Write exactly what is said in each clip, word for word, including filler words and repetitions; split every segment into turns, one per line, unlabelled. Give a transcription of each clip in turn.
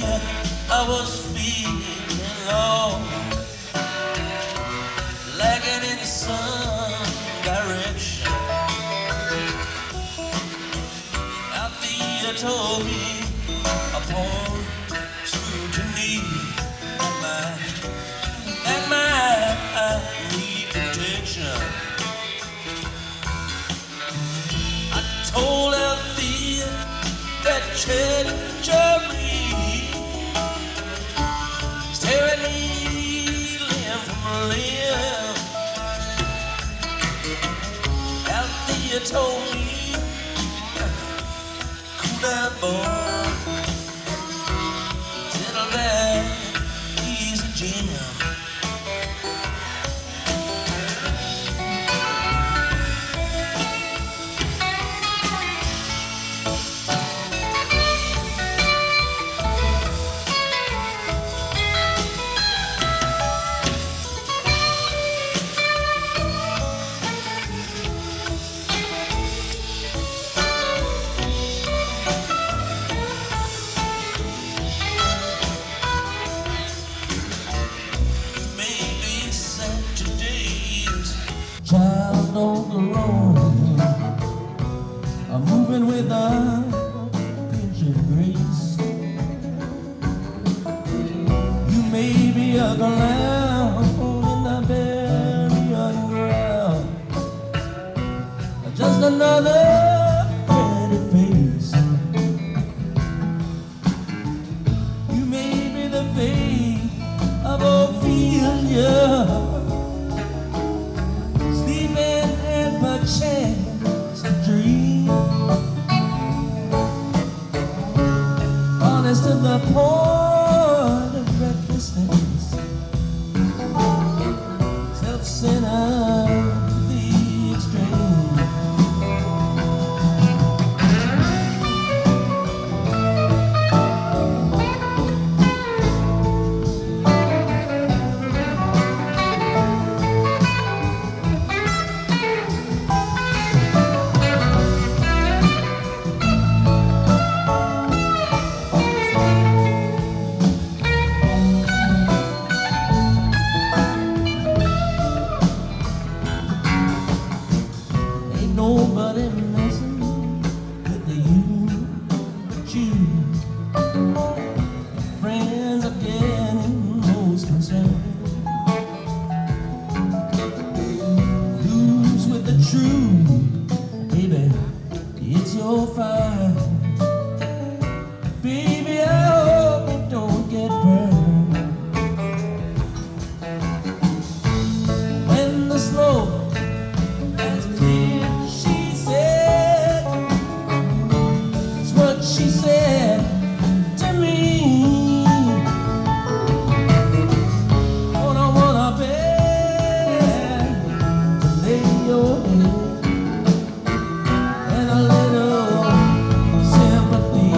I was feeling low, lagging in some direction. Althea told me upon scrutiny and my, and my need protection. I told Althea that treachery tearing me limb from limb. Althea told me, cool down, boy, settle down, easy, Jim. Child on the road, I'm moving with a pinch of grace. You may be a clown in the burial ground, just another pretty face. You may be the fate of Ophelia, chance to dream, honest to the point of recklessness, self-centered to the extreme. Nobody messing with you but you. Friends are getting most concerned. Lose with the truth, baby, it's your fight. Baby, I hope you don't get burned. When the smoke has cleared, she said to me, oh, I wanna beg to lay your head and a little sympathy.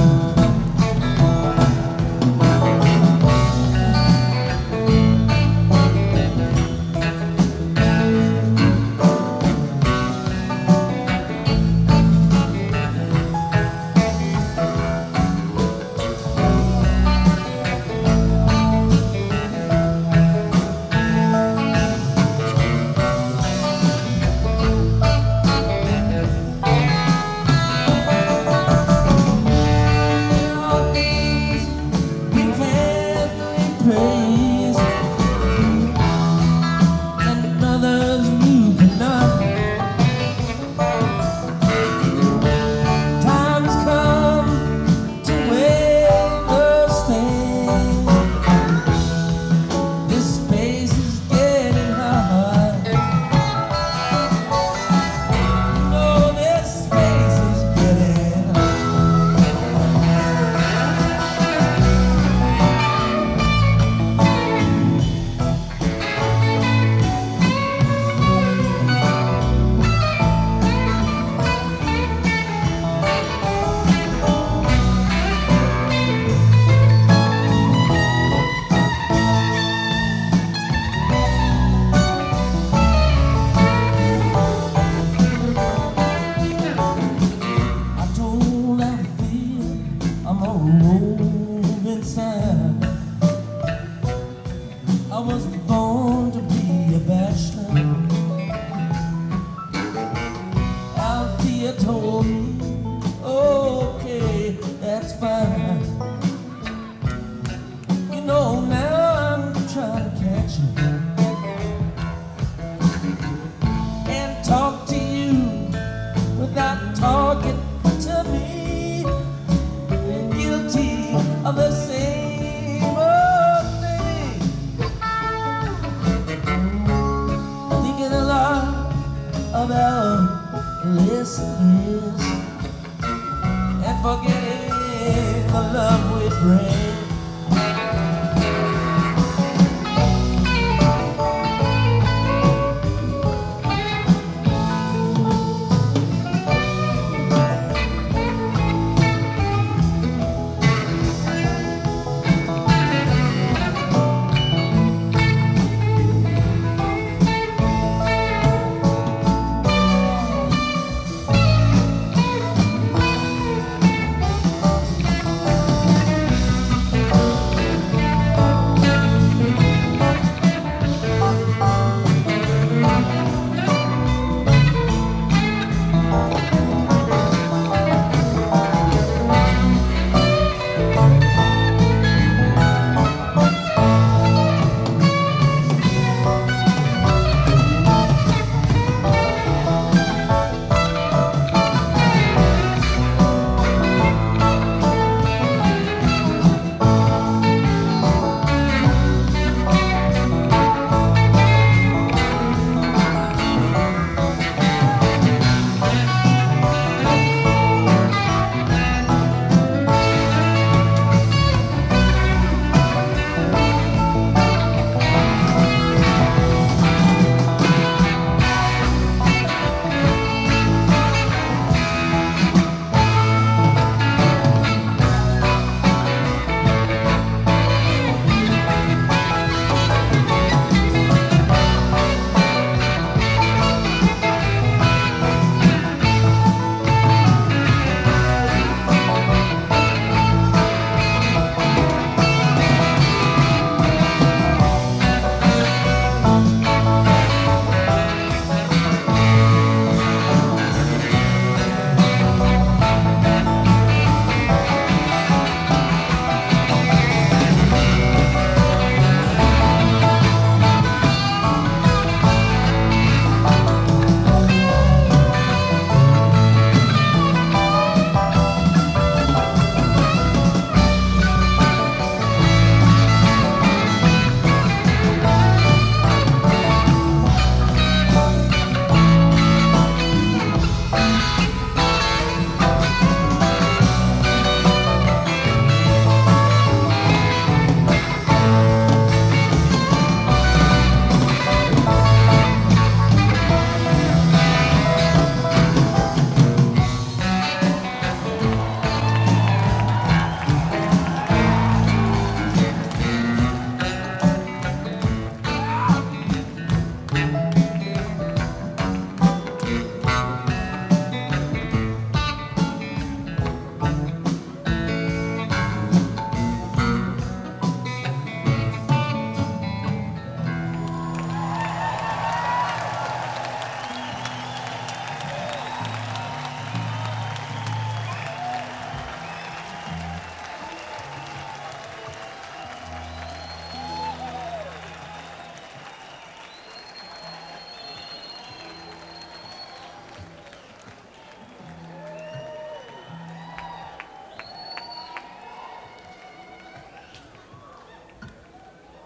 inside. I was born to be a bachelor. Althea told me, okay, that's fine. You know, now I'm trying to catch you and talk to you without talking to me. Guilty of the same old thing. Thinking a lot about this and this, and forgetting the love we bring.